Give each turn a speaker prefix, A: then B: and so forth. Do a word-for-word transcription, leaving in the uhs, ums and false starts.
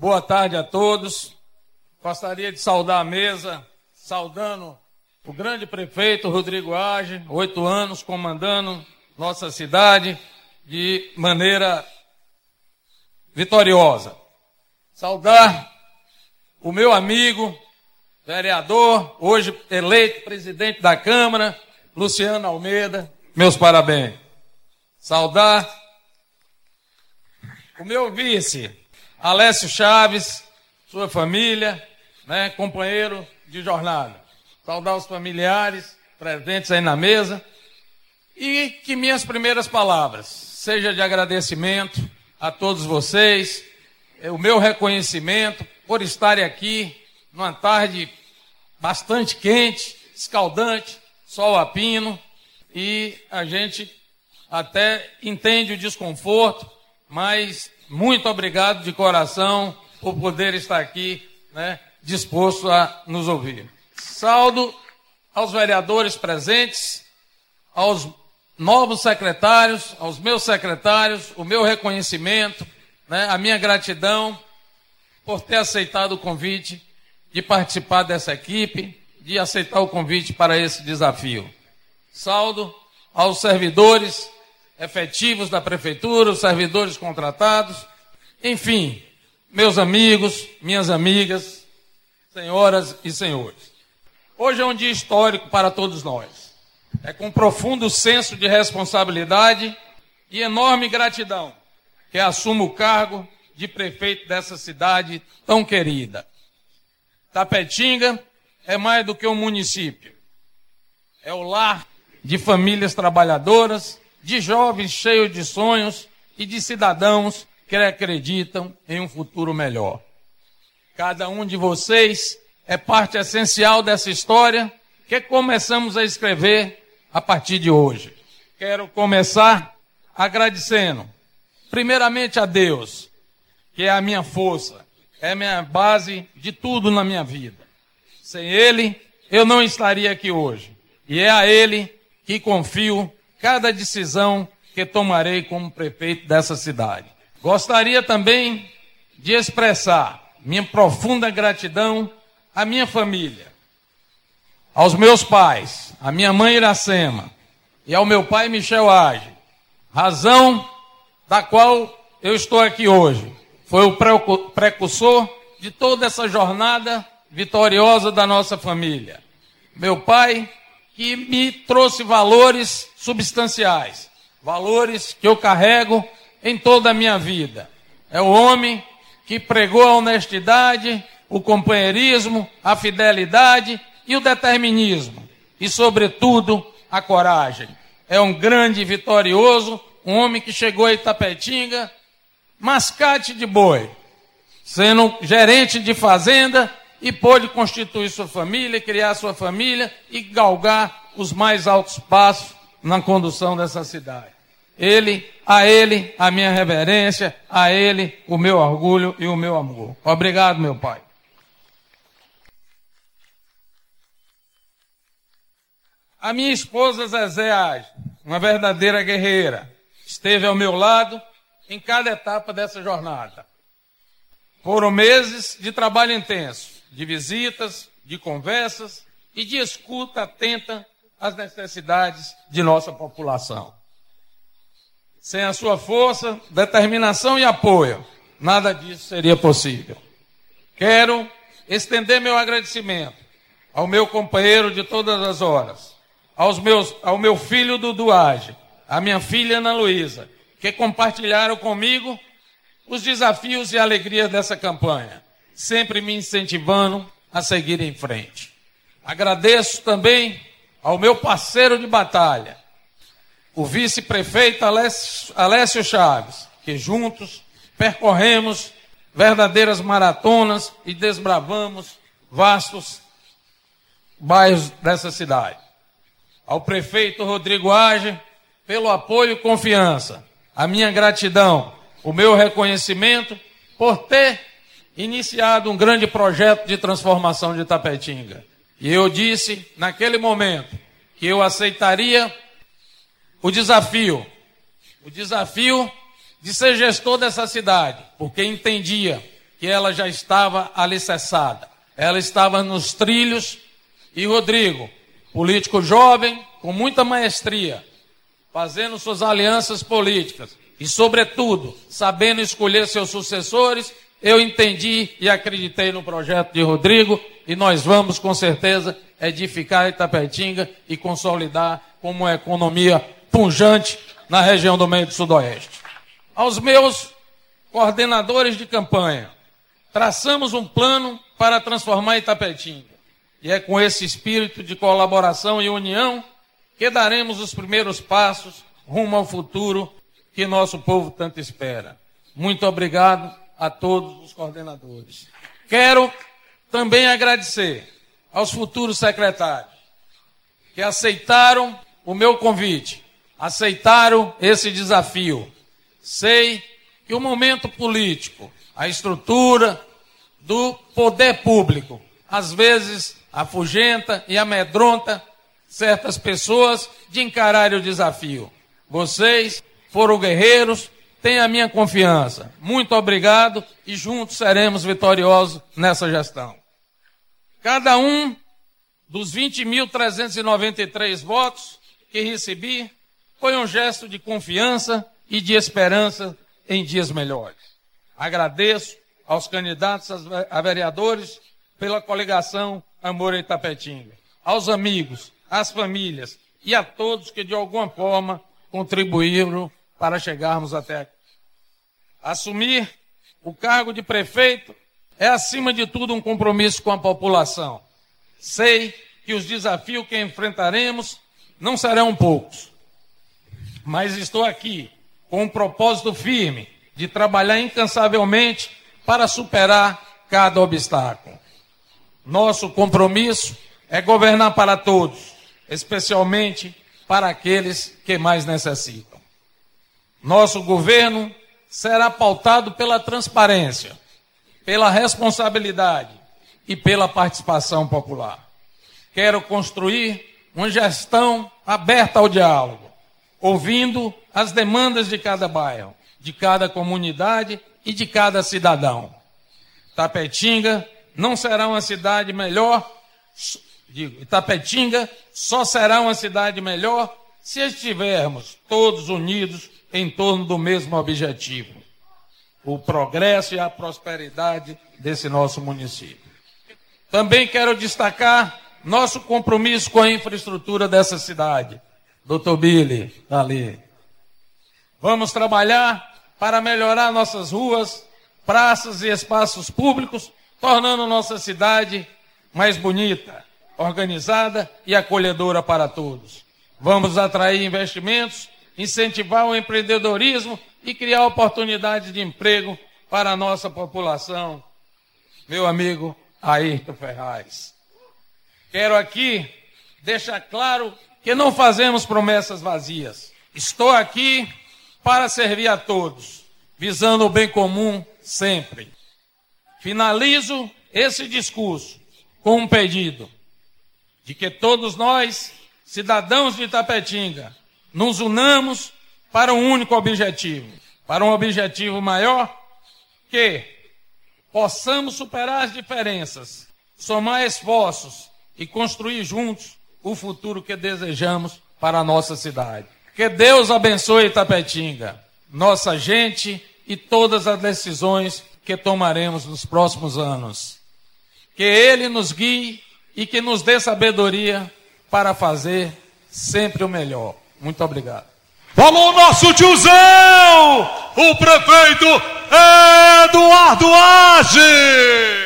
A: Boa tarde a todos. Gostaria de saudar a mesa, saudando o grande prefeito Rodrigo Age, oito anos comandando nossa cidade de maneira vitoriosa. Saudar o meu amigo, vereador, hoje eleito presidente da Câmara, Luciano Almeida, meus parabéns. Saudar o meu vice, Alessio Chaves, sua família, né, companheiro de jornada. Saudar os familiares presentes aí na mesa e que minhas primeiras palavras seja de agradecimento a todos vocês, o meu reconhecimento por estarem aqui numa tarde bastante quente, escaldante, sol a pino, e a gente até entende o desconforto, mas muito obrigado de coração por poder estar aqui, né, disposto a nos ouvir. Saldo aos vereadores presentes, aos novos secretários, aos meus secretários, o meu reconhecimento, né, a minha gratidão por ter aceitado o convite de participar dessa equipe, de aceitar o convite para esse desafio. Saldo aos servidores efetivos da prefeitura, os servidores contratados, enfim, meus amigos, minhas amigas, senhoras e senhores. Hoje é um dia histórico para todos nós. É com profundo senso de responsabilidade e enorme gratidão que assumo o cargo de prefeito dessa cidade tão querida. Tapetinga é mais do que um município. É o lar de famílias trabalhadoras, de jovens cheios de sonhos e de cidadãos que acreditam em um futuro melhor. Cada um de vocês é parte essencial dessa história que começamos a escrever a partir de hoje. Quero começar agradecendo, primeiramente a Deus, que é a minha força, é a minha base de tudo na minha vida. Sem Ele, eu não estaria aqui hoje. E é a Ele que confio cada decisão que tomarei como prefeito dessa cidade. Gostaria também de expressar minha profunda gratidão à minha família, aos meus pais, à minha mãe Iracema e ao meu pai Michel Age, razão da qual eu estou aqui hoje. Foi o precursor de toda essa jornada vitoriosa da nossa família. Meu pai, que me trouxe valores substanciais, valores que eu carrego em toda a minha vida. É o homem que pregou a honestidade, o companheirismo, a fidelidade e o determinismo, e, sobretudo, a coragem. É um grande e vitorioso, um homem que chegou a Itapetinga, mascate de boi, sendo gerente de fazenda, e pôde constituir sua família, criar sua família e galgar os mais altos passos na condução dessa cidade. Ele, a ele, a minha reverência, a ele, o meu orgulho e o meu amor. Obrigado, meu pai. A minha esposa Zezé Age, uma verdadeira guerreira, esteve ao meu lado em cada etapa dessa jornada. Foram meses de trabalho intenso, de visitas, de conversas e de escuta atenta às necessidades de nossa população. Sem a sua força, determinação e apoio, nada disso seria possível. Quero estender meu agradecimento ao meu companheiro de todas as horas, aos meus, ao meu filho Dudu Age, à minha filha Ana Luísa, que compartilharam comigo os desafios e alegrias dessa campanha, sempre me incentivando a seguir em frente. Agradeço também ao meu parceiro de batalha, o vice-prefeito Alessio Chaves, que juntos percorremos verdadeiras maratonas e desbravamos vastos bairros dessa cidade. Ao prefeito Rodrigo Age, pelo apoio e confiança, a minha gratidão, o meu reconhecimento por ter iniciado um grande projeto de transformação de Itapetinga. E eu disse, naquele momento, que eu aceitaria o desafio, o desafio de ser gestor dessa cidade, porque entendia que que ela já estava alicerçada. Ela estava nos trilhos e Rodrigo, político jovem, com muita maestria, fazendo suas alianças políticas e, sobretudo, sabendo escolher seus sucessores, eu entendi e acreditei no projeto de Rodrigo e nós vamos, com certeza, edificar Itapetinga e consolidar como uma economia pujante na região do meio do Sudoeste. Aos meus coordenadores de campanha, traçamos um plano para transformar Itapetinga. E é com esse espírito de colaboração e união que daremos os primeiros passos rumo ao futuro que nosso povo tanto espera. Muito obrigado a todos os coordenadores. Quero também agradecer aos futuros secretários que aceitaram o meu convite, aceitaram esse desafio. Sei que o momento político, a estrutura do poder público, às vezes afugenta e amedronta certas pessoas de encarar o desafio. Vocês foram guerreiros, têm a minha confiança. Muito obrigado e juntos seremos vitoriosos nessa gestão. Cada um dos vinte mil trezentos e noventa e três votos que recebi foi um gesto de confiança e de esperança em dias melhores. Agradeço aos candidatos a vereadores pela coligação Amor Itapetinga, aos amigos, às famílias e a todos que de alguma forma contribuíram para chegarmos até aqui. Assumir o cargo de prefeito é, acima de tudo, um compromisso com a população. Sei que os desafios que enfrentaremos não serão poucos, mas estou aqui com um propósito firme de trabalhar incansavelmente para superar cada obstáculo. Nosso compromisso é governar para todos, especialmente para aqueles que mais necessitam. Nosso governo será pautado pela transparência, pela responsabilidade e pela participação popular. Quero construir uma gestão aberta ao diálogo, ouvindo as demandas de cada bairro, de cada comunidade e de cada cidadão. Itapetinga não será uma cidade melhor, digo, Itapetinga só será uma cidade melhor se estivermos todos unidos em torno do mesmo objetivo, o progresso e a prosperidade desse nosso município. Também quero destacar nosso compromisso com a infraestrutura dessa cidade. doutor Billy, está ali. Vamos trabalhar para melhorar nossas ruas, praças e espaços públicos, tornando nossa cidade mais bonita, organizada e acolhedora para todos. Vamos atrair investimentos, incentivar o empreendedorismo e criar oportunidades de emprego para a nossa população. Meu amigo Ayrton Ferraz. Quero aqui deixar claro que não fazemos promessas vazias. Estou aqui para servir a todos, visando o bem comum sempre. Finalizo esse discurso com um pedido de que todos nós, cidadãos de Itapetinga, nos unamos para um único objetivo, para um objetivo maior, que possamos superar as diferenças, somar esforços e construir juntos o futuro que desejamos para a nossa cidade. Que Deus abençoe Itapetinga, nossa gente e todas as decisões que tomaremos nos próximos anos. Que Ele nos guie e que nos dê sabedoria para fazer sempre o melhor. Muito obrigado.
B: Falou nosso tiozão, o prefeito Eduardo Age.